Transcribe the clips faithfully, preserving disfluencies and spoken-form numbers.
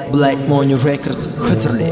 Black Money Records Hıtırlı.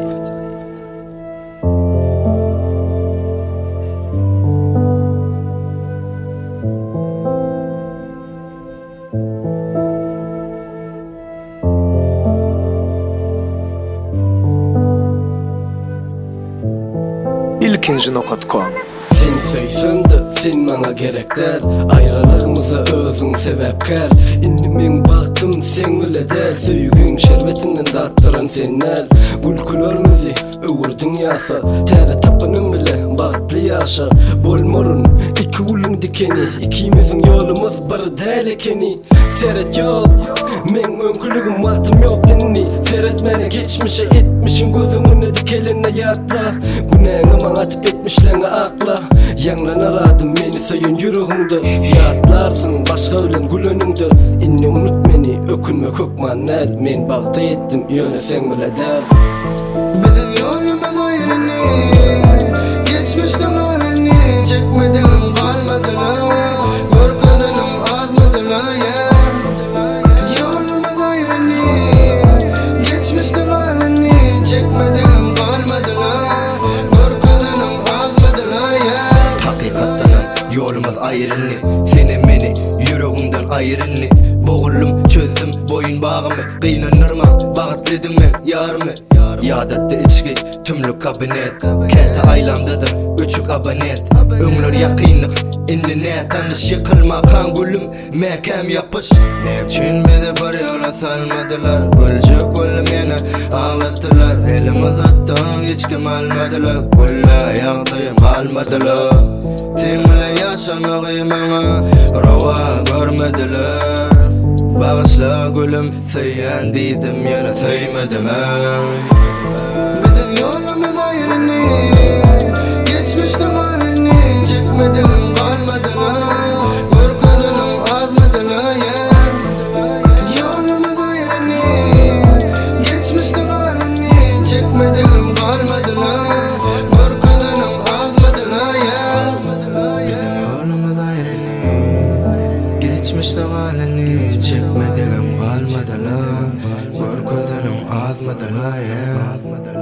İlkinci nokta com. Sen söýsende sen maňa gerekler, aýralygymyza özüň sebäpkär. Indi men bagtym sen bile däl, söýgüň şerbetinden datdyran senler. Gülkülerimizi öwür dünýasy, täze tapanyň bile bagtly ýaşa. Bolmaryn iki ulun dikeni, ikimiziň ýolumyz bir däl ekeni. Seret ýol, men öňkülügüm wagtym ýok inni. Seret meni geçmişe etmişin gözüňe dikelen ýatlar. Günäňi maňa atyp etmişleňi akla. Ýanglan aradım meni söýün ýüregiňde. Ýatlarsın başga bilen gülönüňde. Inni unut meni, ökünme kökman näl. Men bagta ýetdim, ýöne sen bile däl. Bizim ýolumyz aýryny, geçmişden alany, çekmeden galmadylar. Görkeziniň azmadylar ýa. Ýolumyz aýryny, geçmişden alany, çekmeden galmadylar. Görkeziniň azmadylar ýa. Hakykatdanam ýolumyz aýryny, seni meni ýüregiňden aýryny. Boğuldum çözdüm boyun bağımı, kıynanırmam bağıtladım men yarımı. Yadatda içki tümlük kabinet, kete aylamdadır üçük abonet. Öňler ýakynlyk indi ne tanış ýykylma kan gülüm mekem yapış. Ne üçin bizi bir ýola salmadylar, güljek gül meni ağlatdylar. Elim uzatdyň hiç kim almadylar, gülle ýagdaýym galmadylar. Sen bilen ýaşamagy maňa rawa görmediler. Bağışla gülüm söýen diýdim ýene söýmedim. Bizim ýolumyz aýryny, geçmişden alany, çekmeden galmadylar. Görkeziniň azmadylar ýa. Ýolumyz aýryny, geçmişden alany, çekmeden galmadylar. Görkeziniň azmadylar ýa. Bizim ýolumyz aýryny, geçmişden alany, çekmeden galmadylar. Görkeziniň azmadylar ýa.